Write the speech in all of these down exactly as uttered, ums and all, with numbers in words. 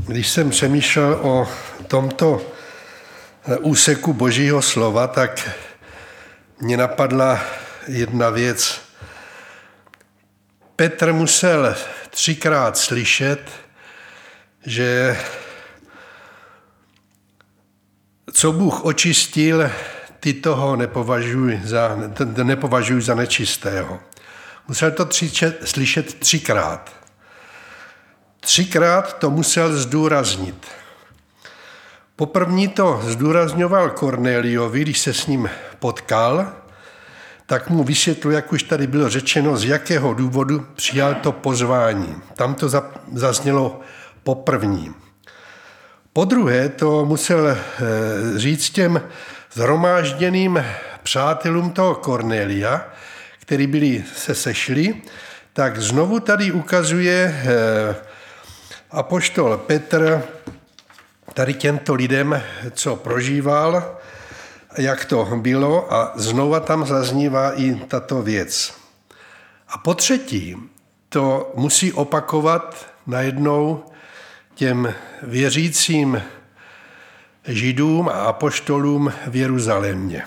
Když jsem přemýšlel o tomto úseku Božího slova, tak mě napadla jedna věc. Petr musel třikrát slyšet, že co Bůh očistil, ty toho nepovažuj za, nepovažuj za nečistého. Musel to tři, slyšet třikrát. Třikrát to musel zdůraznit. Poprvní to zdůrazňoval Kornéliovi, když se s ním potkal, tak mu vysvětlil, jak už tady bylo řečeno, z jakého důvodu přijal to pozvání. Tam to zaznělo poprvní. Po druhé to musel říct těm shromážděným přátelům toho Kornélia, kteří byli se sešli, tak znovu tady ukazuje apoštol Petr tady těmto lidem, co prožíval, jak to bylo, a znova tam zaznívá i tato věc. A po třetí to musí opakovat najednou těm věřícím Židům a apoštolům v Jeruzalémě.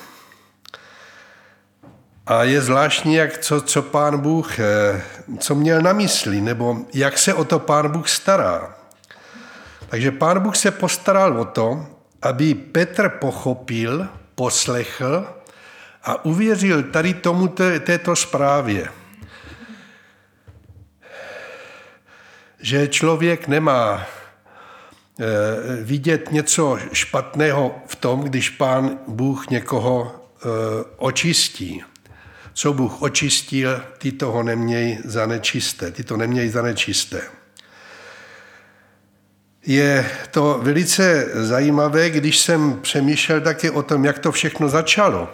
A je zvláštní, jak co, co Pán Bůh, co měl na mysli, nebo jak se o to Pán Bůh stará. Takže Pán Bůh se postaral o to, aby Petr pochopil, poslechl a uvěřil tady tomu této zprávě. Že člověk nemá vidět něco špatného v tom, když Pán Bůh někoho očistí. Co Bůh očistil, ty toho neměj za nečisté, ty to neměj za nečisté. Je to velice zajímavé, když jsem přemýšlel také o tom, jak to všechno začalo.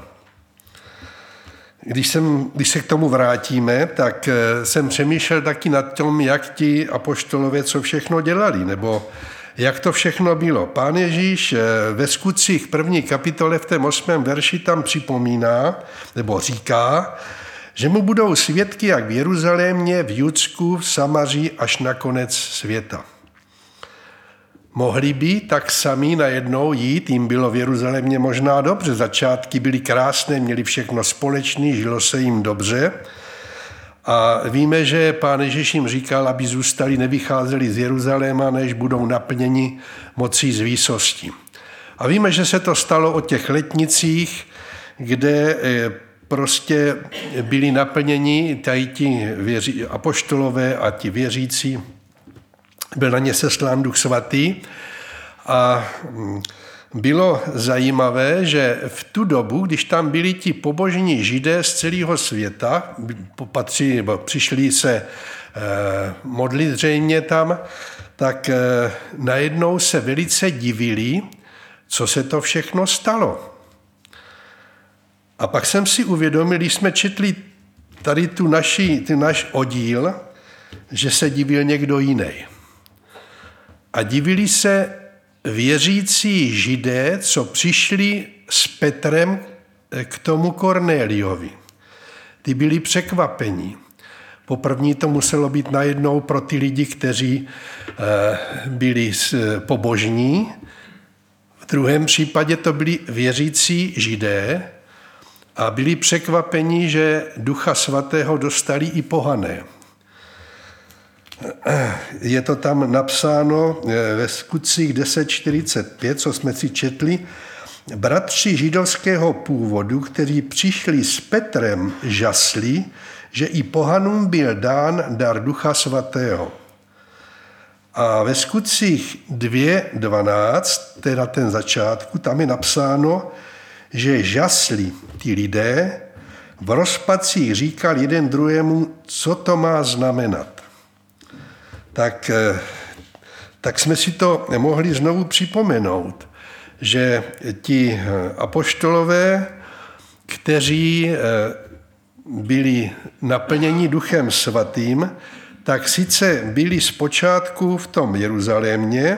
Když, jsem, když se k tomu vrátíme, tak jsem přemýšlel taky nad tom, jak ti apoštolové co všechno dělali, nebo jak to všechno bylo. Pán Ježíš ve Skutcích první kapitole v tom osmém verši tam připomíná, nebo říká, že mu budou svědky jak v Jeruzalémě, v Judsku, v Samaří až na konec světa. Mohli by tak sami najednou jít, jim bylo v Jeruzalémě možná dobře, začátky byly krásné, měli všechno společné, žilo se jim dobře. A víme, že Pán Ježíš jim říkal, aby zůstali, nevycházeli z Jeruzaléma, než budou naplněni mocí z výsosti. A víme, že se to stalo o těch letnicích, kde prostě byli naplněni tady ti věří, apoštolové a ti věřící. Byl na ně seslán Duch Svatý a bylo zajímavé, že v tu dobu, když tam byli ti pobožní Židé z celého světa, patří, nebo přišli se modlit zřejmě tam, tak najednou se velice divili, co se to všechno stalo. A pak jsem si uvědomil, když jsme četli tady tu naši, ten náš oddíl, že se divil někdo jiný. A divili se věřící Židé, co přišli s Petrem k tomu Kornéliovi. Ty byli překvapení. Poprvní to muselo být najednou pro ty lidi, kteří byli pobožní. V druhém případě to byli věřící Židé a byli překvapení, že Ducha Svatého dostali i pohané. Je to tam napsáno ve Skutcích deset čtyřicet pět, co jsme si četli. Bratři židovského původu, kteří přišli s Petrem, žasli, že i pohanům byl dán dar Ducha Svatého. A ve Skutcích dvě dvanáct, teda ten začátku, tam je napsáno, že žasli ty lidé, v rozpacích říkal jeden druhému, co to má znamenat. Tak, tak jsme si to mohli znovu připomenout, že ti apoštolové, kteří byli naplněni Duchem Svatým, tak sice byli zpočátku v tom Jeruzalémě,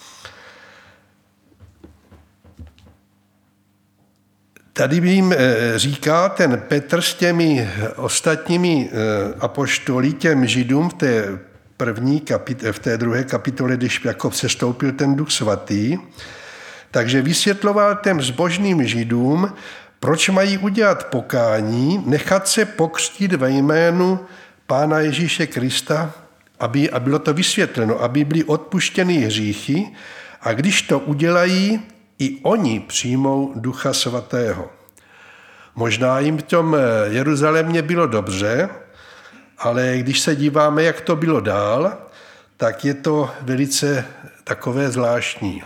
tady jim říká ten Petr s těmi ostatními apoštoly, těm Židům v té první kapit- v té druhé kapitole, když jako sestoupil ten Duch Svatý. Takže vysvětloval těm zbožným Židům, proč mají udělat pokání, nechat se pokřtít ve jménu Pána Ježíše Krista, aby, a bylo to vysvětleno, aby byly odpuštěny hříchy, a když to udělají, i oni přijmou Ducha Svatého. Možná jim v tom Jeruzalémě bylo dobře, ale když se díváme, jak to bylo dál, tak je to velice takové zvláštní.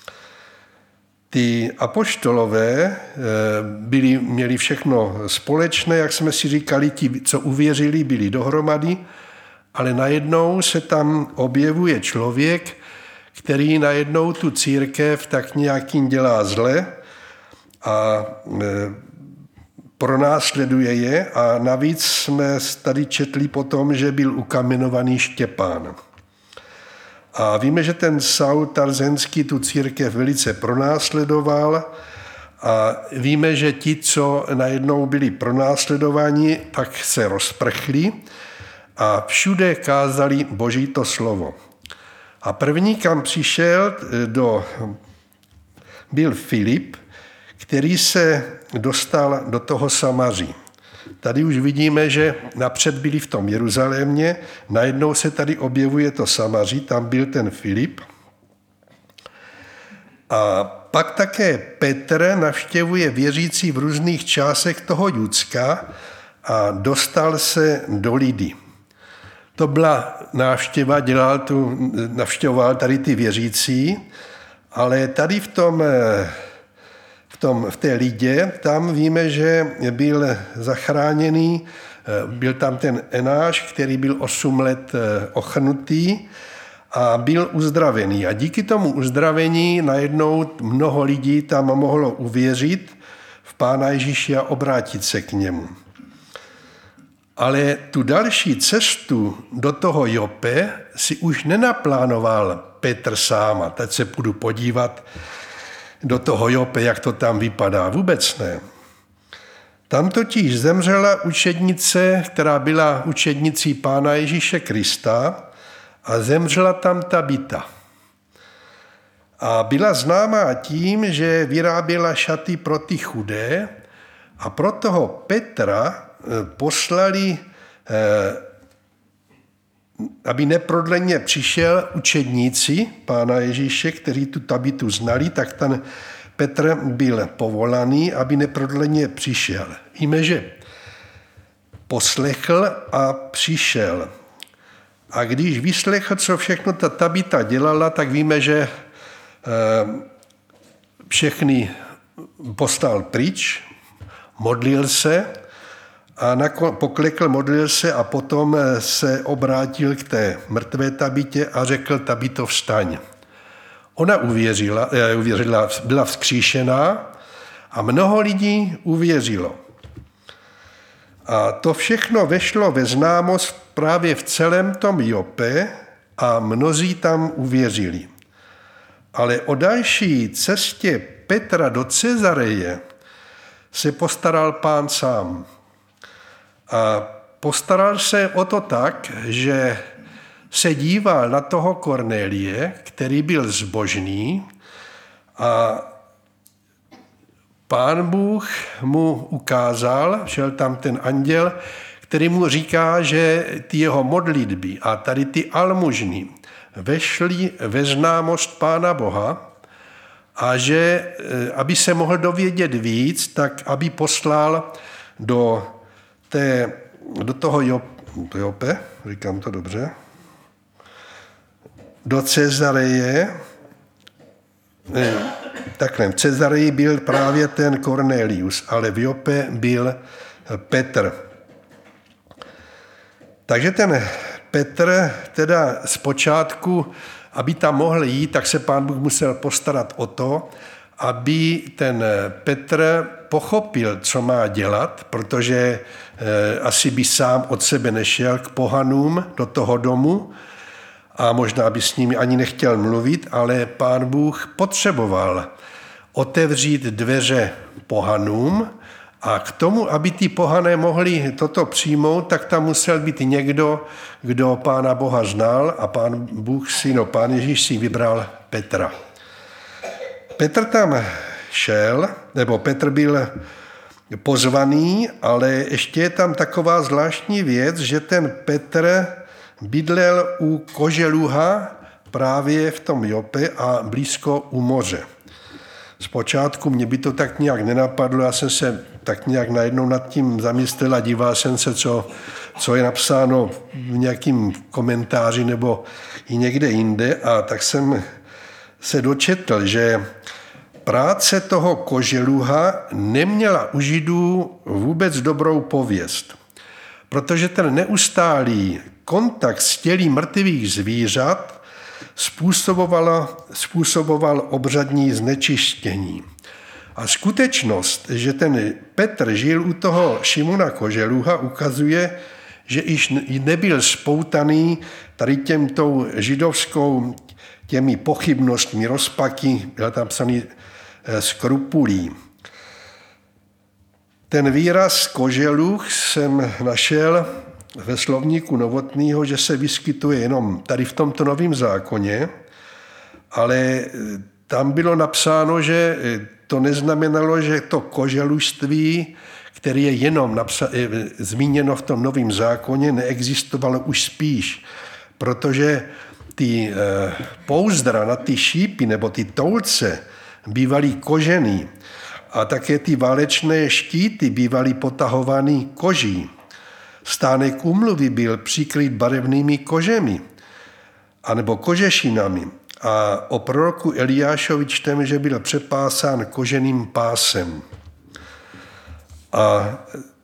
Ty apoštolové byli, měli všechno společné, jak jsme si říkali, ti, co uvěřili, byli dohromady, ale najednou se tam objevuje člověk, který najednou tu církev tak nějakým dělá zle a pronásleduje je, a navíc jsme tady četli potom, že byl ukamenovaný Štěpán. A víme, že ten Saul Tarzenský tu církev velice pronásledoval, a víme, že ti, co najednou byli pronásledováni, tak se rozprchli a všude kázali Boží to slovo. A první, kam přišel, do, byl Filip, který se dostal do toho Samaří. Tady už vidíme, že napřed byli v tom Jeruzalémě, najednou se tady objevuje to Samaří, tam byl ten Filip. A pak také Petr navštěvuje věřící v různých částech toho Judska a dostal se do Lidy. To byla návštěva, dělal tu, navštěvoval tady ty věřící, ale tady v tom, v tom, v té Lidě, tam víme, že byl zachráněný, byl tam ten Enáš, který byl osm let ochrnutý a byl uzdravený. A díky tomu uzdravení najednou mnoho lidí tam mohlo uvěřit v Pána Ježíše a obrátit se k němu. Ale tu další cestu do toho Jope si už nenaplánoval Petr sám. A teď se půjdu podívat do toho Jope, jak to tam vypadá. Vůbec ne. Tam totiž zemřela učednice, která byla učednicí Pána Ježíše Krista, a zemřela tam Tabita. A byla známá tím, že vyráběla šaty pro ty chudé, a pro toho Petra poslali, aby neprodleně přišel učedníci Pána Ježíše, kteří tu Tabitu znali, tak ten Petr byl povolaný, aby neprodleně přišel. Víme, že poslechl a přišel. A když vyslechl, co všechno ta Tabita dělala, tak víme, že všechny postal pryč, modlil se a poklekl, modlil se a potom se obrátil k té mrtvé Tabitě a řekl: Tabito, vstaň. Ona uvěřila, uvěřila, byla vzkříšená a mnoho lidí uvěřilo. A to všechno vešlo ve známost právě v celém tom Jope a mnozí tam uvěřili. Ale o další cestě Petra do Cezareje se postaral Pán sám. A postaral se o to tak, že se díval na toho Kornélie, který byl zbožný, a Pán Bůh mu ukázal, šel tam ten anděl, který mu říká, že ty jeho modlitby a tady ty almužny vešly ve známost Pána Boha, a že, aby se mohl dovědět víc, tak aby poslal do, té, do toho Jope, říkám to dobře, do Cezareje. Takhle, v Cezareji byl právě ten Cornelius, ale v Jope byl Petr. Takže ten Petr teda zpočátku, aby tam mohl jít, tak se Pán Bůh musel postarat o to, aby ten Petr pochopil, co má dělat, protože asi by sám od sebe nešel k pohanům do toho domu a možná by s nimi ani nechtěl mluvit, ale Pán Bůh potřeboval otevřít dveře pohanům, A k tomu, aby ty pohané mohli toto přijmout, tak tam musel být někdo, kdo Pána Boha znal a Pán Bůh si, no Pán Ježíš si vybral Petra. Petr tam šel, nebo Petr byl pozvaný, ale ještě je tam taková zvláštní věc, že ten Petr bydlel u koželuha právě v tom Jope a blízko u moře. Zpočátku mě by to tak nějak nenapadlo, já jsem se tak nějak najednou nad tím zamyslel a díval jsem se, co, co je napsáno v nějakým komentáři nebo i někde jinde, a tak jsem se dočetl, že práce toho koželuha neměla u Židů vůbec dobrou pověst, protože ten neustálý kontakt s těly mrtvých zvířat způsoboval, způsoboval obřadní znečištění. A skutečnost, že ten Petr žil u toho Šimona koželuha, ukazuje, že již nebyl spoutaný tady těmtou židovskou těmi pochybnostmi, rozpaky, byla tam psaný skrupulí. Ten výraz koželuch jsem našel ve slovníku Novotného, že se vyskytuje jenom tady v tomto Novém zákoně, ale tam bylo napsáno, že to neznamenalo, že to koželužství, které je jenom napsa- je zmíněno v tom Novém zákoně, neexistovalo už spíš, protože ty pouzdra na ty šípy nebo ty toulce bývaly kožený a také ty válečné štíty bývaly potahovaný koží. Stánek úmluvy byl přikryt barevnými kožemi anebo kožešinami a o proroku Eliášovi čteme, že byl přepásán koženým pásem. A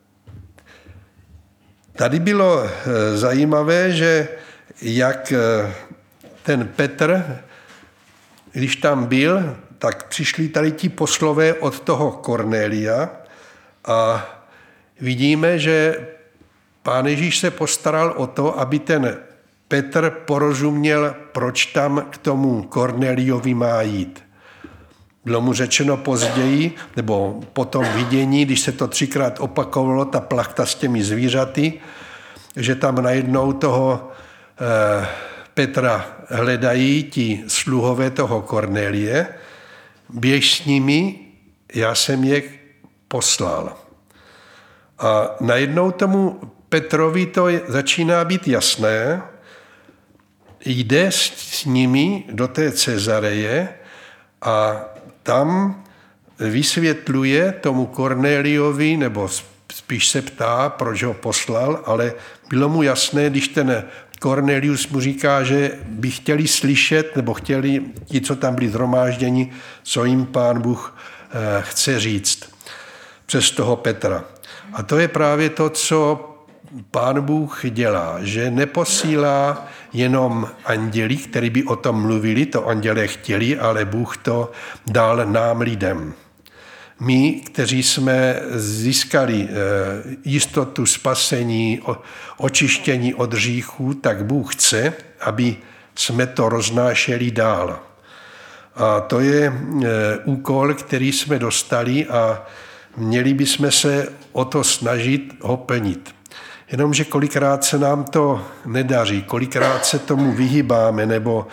tady bylo zajímavé, že jak ten Petr, když tam byl, tak přišli tady ti poslové od toho Kornélia a vidíme, že Pán Ježíš se postaral o to, aby ten Petr porozuměl, proč tam k tomu Kornéliovi má jít. Bylo mu řečeno později, nebo po tom vidění, když se to třikrát opakovalo, ta plachta s těmi zvířaty, že tam najednou toho eh, Petra hledají ti sluhové toho Kornélie, běž s nimi, já jsem je poslal. A najednou tomu Petrovi to začíná být jasné, jde s nimi do té Cezareje a tam vysvětluje tomu Kornéliovi, nebo spíš se ptá, proč ho poslal, ale bylo mu jasné, když ten Kornélius mu říká, že by chtěli slyšet, nebo chtěli ti, co tam byli shromážděni, co jim Pán Bůh chce říct přes toho Petra. A to je právě to, co Pán Bůh dělá, že neposílá jenom anděli, kteří by o tom mluvili, to andělé chtěli, ale Bůh to dal nám lidem. My, kteří jsme získali jistotu spasení, očištění od hříchů, tak Bůh chce, aby jsme to roznášeli dál. A to je úkol, který jsme dostali a měli bychom se o to snažit ho plnit. Jenomže kolikrát se nám to nedaří, kolikrát se tomu vyhýbáme, nebo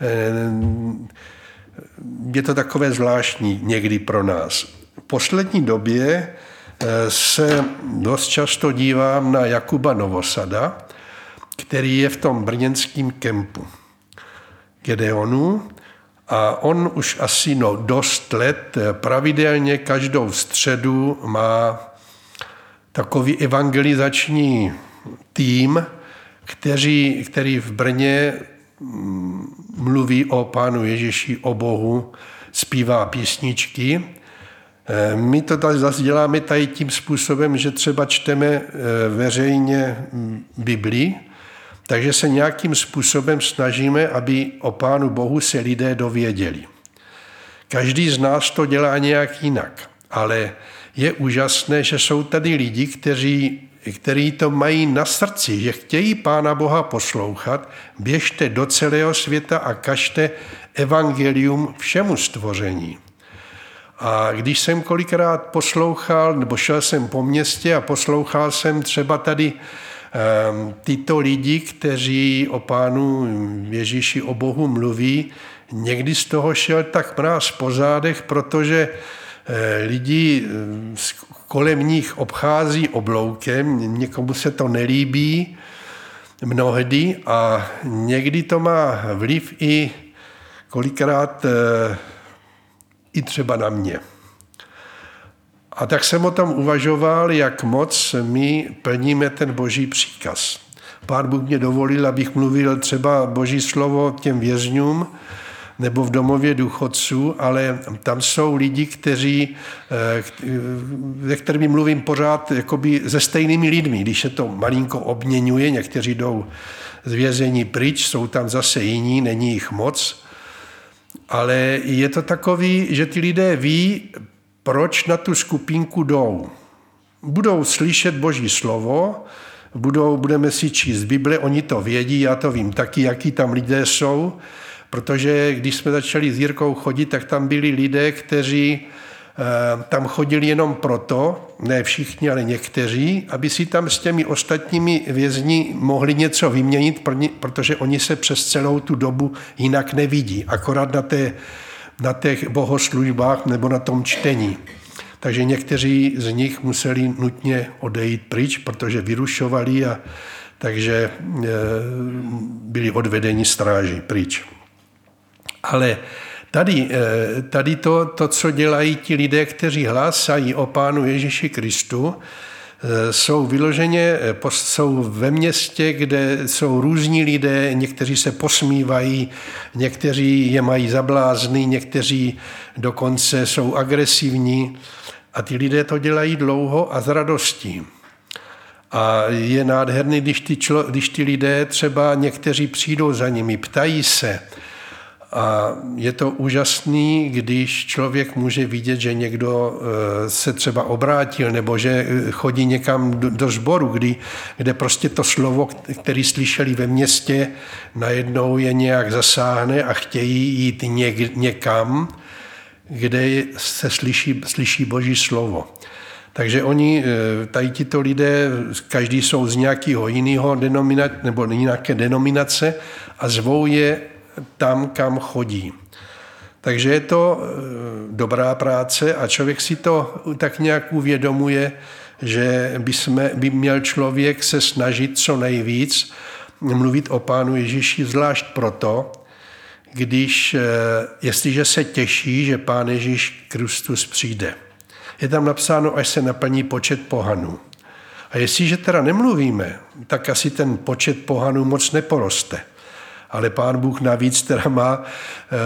je to takové zvláštní někdy pro nás. V poslední době se dost často dívám na Jakuba Novosada, který je v tom brněnském kempu Gedeonu a on už asi no, dost let pravidelně každou středu má takový evangelizační tým, který, který v Brně mluví o Pánu Ježíši, o Bohu, zpívá písničky. My to tady zase děláme tady tím způsobem, že třeba čteme veřejně Biblii, takže se nějakým způsobem snažíme, aby o Pánu Bohu se lidé dověděli. Každý z nás to dělá nějak jinak, ale je úžasné, že jsou tady lidi, kteří, kteří to mají na srdci, že chtějí Pána Boha poslouchat, běžte do celého světa a kažte evangelium všemu stvoření. A když jsem kolikrát poslouchal, nebo šel jsem po městě a poslouchal jsem třeba tady um, tyto lidi, kteří o Pánu Ježíši, o Bohu mluví, někdy z toho šel tak mráz po zádech, protože eh, lidi kolem nich obchází obloukem, někomu se to nelíbí mnohdy a někdy to má vliv i kolikrát eh, i třeba na mě. A tak jsem o tom uvažoval, jak moc my plníme ten Boží příkaz. Pán Bůh mě dovolil, abych mluvil třeba Boží slovo těm vězňům nebo v domově důchodců, ale tam jsou lidi, kteří, se kterými mluvím pořád jakoby se stejnými lidmi. Když se to malinko obměňuje, někteří jdou z vězení pryč, jsou tam zase jiní, není jich moc. Ale je to takový, že ty lidé ví, proč na tu skupinku jdou. Budou slyšet Boží slovo, budou, budeme si číst Bible, oni to vědí, já to vím taky, jaký tam lidé jsou, protože když jsme začali s Jirkou chodit, tak tam byli lidé, kteří eh, tam chodili jenom proto, ne všichni, ale někteří, aby si tam s těmi ostatními vězni mohli něco vyměnit, protože oni se přes celou tu dobu jinak nevidí, akorát na, té, na těch bohoslužbách nebo na tom čtení. Takže někteří z nich museli nutně odejít pryč, protože vyrušovali a takže eh, byli odvedeni stráži pryč. Ale tady, tady to, to, co dělají ti lidé, kteří hlásají o Pánu Ježíši Kristu, jsou vyloženě, jsou ve městě, kde jsou různí lidé, někteří se posmívají, někteří je mají za blázny, někteří dokonce jsou agresivní a ty lidé to dělají dlouho a s radostí. A je nádherný, když ty, člo, když ty lidé třeba někteří přijdou za nimi, ptají se. A je to úžasný, když člověk může vidět, že někdo se třeba obrátil nebo že chodí někam do, do sboru, kdy, kde prostě to slovo, které slyšeli ve městě, najednou je nějak zasáhne a chtějí jít něk, někam, kde se slyší, slyší Boží slovo. Takže oni, tady tito lidé, každý jsou z nějakého jiného denominace nebo nějaké denominace a zvou je tam, kam chodí. Takže je to dobrá práce a člověk si to tak nějak uvědomuje, že by, jsme, by měl člověk se snažit co nejvíc mluvit o Pánu Ježíši, zvlášť proto, když, jestliže se těší, že Pán Ježíš Kristus přijde. Je tam napsáno, až se naplní počet pohanů. A jestliže teda nemluvíme, tak asi ten počet pohanů moc neporoste. Ale Pán Bůh navíc teda má e,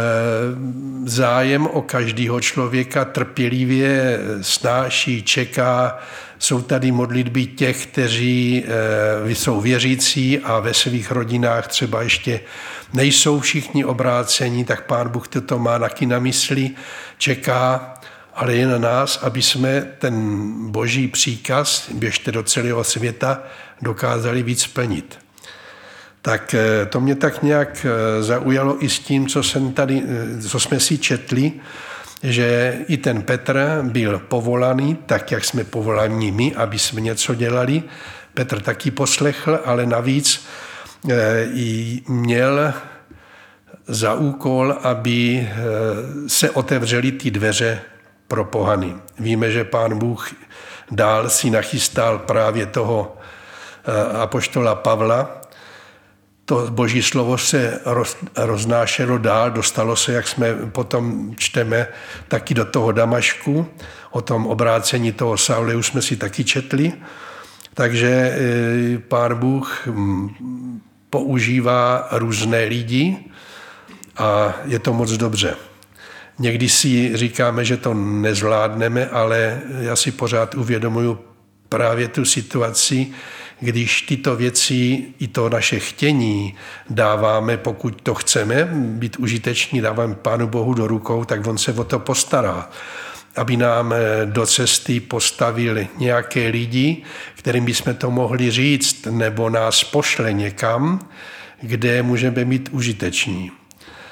zájem o každého člověka, trpělivě snáší, čeká. Jsou tady modlitby těch, kteří e, jsou věřící a ve svých rodinách třeba ještě nejsou všichni obráceni, tak Pán Bůh toto má taky na mysli, čeká, ale je na nás, aby jsme ten Boží příkaz, běžte do celého světa, dokázali víc plnit. Tak to mě tak nějak zaujalo i s tím, co jsem tady, co jsme si četli, že i ten Petr byl povolaný, tak jak jsme povolaní my, aby jsme něco dělali. Petr taky poslechl, ale navíc i měl za úkol, aby se otevřely ty dveře pro pohany. Víme, že Pán Bůh dál si nachystal právě toho apoštola Pavla. To Boží slovo se roz, roznášelo dál, dostalo se, jak jsme potom čteme, taky do toho Damašku. O tom obrácení toho Saule už jsme si taky četli. Takže Pán Bůh používá různé lidi a je to moc dobře. Někdy si říkáme, že to nezvládneme, ale já si pořád uvědomuju právě tu situaci, když tyto věci i to naše chtění dáváme, pokud to chceme být užiteční, dáváme Pánu Bohu do rukou, tak on se o to postará. Aby nám do cesty postavili nějaké lidi, kterým bychom to mohli říct, nebo nás pošle někam, kde můžeme být užiteční.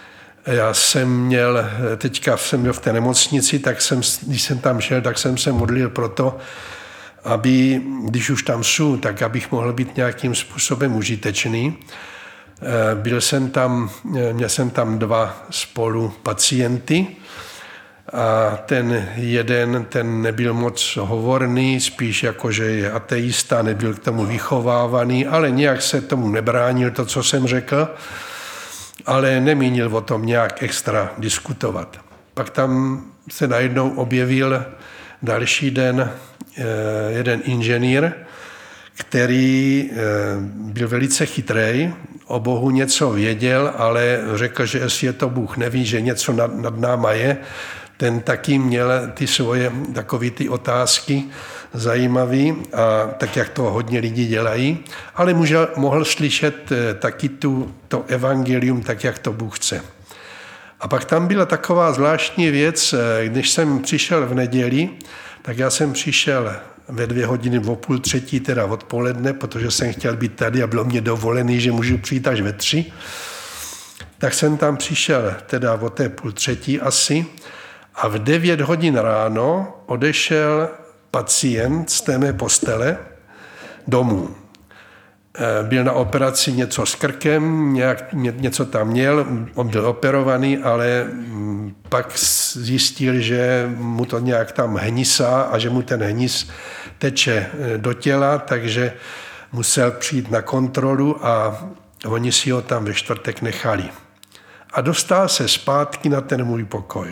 Já jsem měl, teďka jsem byl v té nemocnici, tak jsem, když jsem tam šel, tak jsem se modlil proto, aby, když už tam jsou, tak abych mohl být nějakým způsobem užitečný. Byl jsem tam, měl jsem tam dva spolu pacienty a ten jeden, ten nebyl moc hovorný, spíš jako, že je ateista, nebyl k tomu vychovávaný, ale nějak se tomu nebránil to, co jsem řekl, ale nemínil o tom nějak extra diskutovat. Pak tam se najednou objevil další den jeden inženýr, který byl velice chytrý, o Bohu něco věděl, ale řekl, že jestli je to Bůh neví, že něco nad, nad náma je, ten taky měl ty svoje takové ty otázky zajímavý, a tak jak to hodně lidí dělají, ale můžel, mohl slyšet taky tu, to evangelium, tak jak to Bůh chce. A pak tam byla taková zvláštní věc, když jsem přišel v neděli, tak já jsem přišel ve dvě hodiny o půl třetí, teda odpoledne, protože jsem chtěl být tady a bylo mě dovolený, že můžu přijít až ve tři. Tak jsem tam přišel teda o té půl třetí asi a v devět hodin ráno odešel pacient z té mé postele domů. Byl na operaci něco s krkem, nějak, něco tam měl, on byl operovaný, ale pak zjistil, že mu to nějak tam hnisá a že mu ten hnis teče do těla, takže musel přijít na kontrolu a oni si ho tam ve čtvrtek nechali. A dostal se zpátky na ten můj pokoj.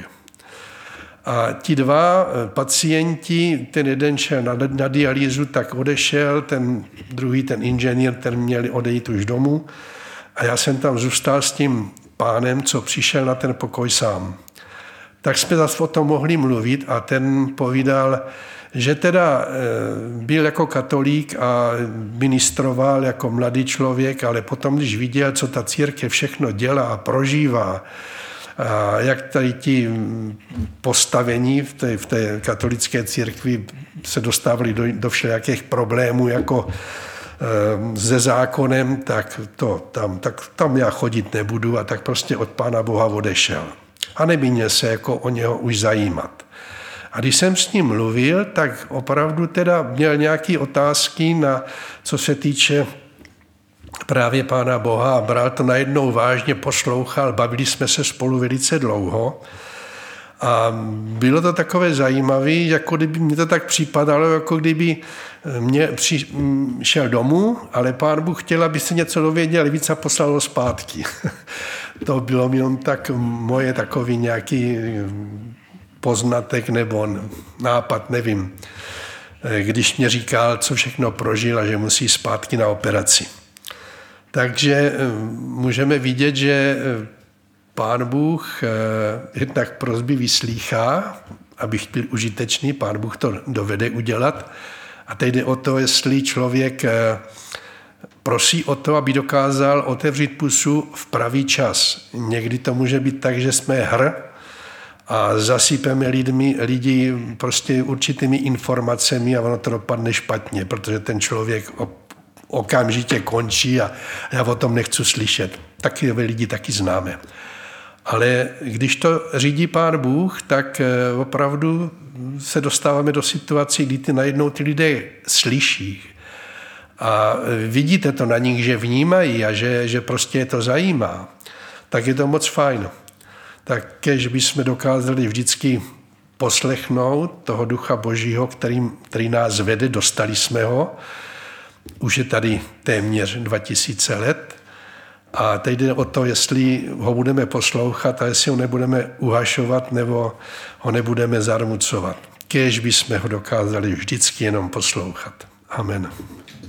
A ti dva pacienti, ten jeden šel na, na dialýzu, tak odešel, ten druhý, ten inženýr, ten měl odejít už domů. A já jsem tam zůstal s tím pánem, co přišel na ten pokoj sám. Tak jsme zase o tom mohli mluvit a ten povídal, že teda byl jako katolík a ministroval jako mladý člověk, ale potom, když viděl, co ta církev všechno dělá a prožívá, a jak tady ti postavení v té, v té katolické církvi se dostávali do, do všelijakých problémů jako e, se zákonem, tak, to, tam, tak tam já chodit nebudu a tak prostě od Pána Boha odešel. A nemínil se jako o něho už zajímat. A když jsem s ním mluvil, tak opravdu teda měl nějaké otázky, na, co se týče právě Pána Boha a bral to najednou vážně, poslouchal, bavili jsme se spolu velice dlouho a bylo to takové zajímavé, jako kdyby mě to tak připadalo, jako kdyby mě při, šel domů, ale Pán Bůh chtěl, aby se něco dověděl víc a poslal ho zpátky. To bylo jenom tak moje takový nějaký poznatek nebo nápad, nevím, když mě říkal, co všechno prožil a že musí zpátky na operaci. Takže můžeme vidět, že Pán Bůh jednak prosby vyslýchá, abych byl užitečný, Pán Bůh to dovede udělat. A teď jde o to, jestli člověk prosí o to, aby dokázal otevřít pusu v pravý čas. Někdy to může být tak, že jsme hr a zasypeme lidmi, lidi prostě určitými informacemi a ono to dopadne špatně, protože ten člověk okamžitě končí a já o tom nechci slyšet. Taky lidi taky známe. Ale když to řídí Pán Bůh, tak opravdu se dostáváme do situací, kdy ty najednou ty lidé slyší. A vidíte to na nich, že vnímají a že, že prostě je to zajímá. Tak je to moc fajn. Tak kež bychom dokázali vždycky poslechnout toho Ducha Božího, který, který nás vede, dostali jsme ho. Už je tady téměř dva tisíce let. A teď jde o to, jestli ho budeme poslouchat a jestli ho nebudeme uhašovat nebo ho nebudeme zarmucovat. Kéž bychom ho dokázali vždycky jenom poslouchat. Amen.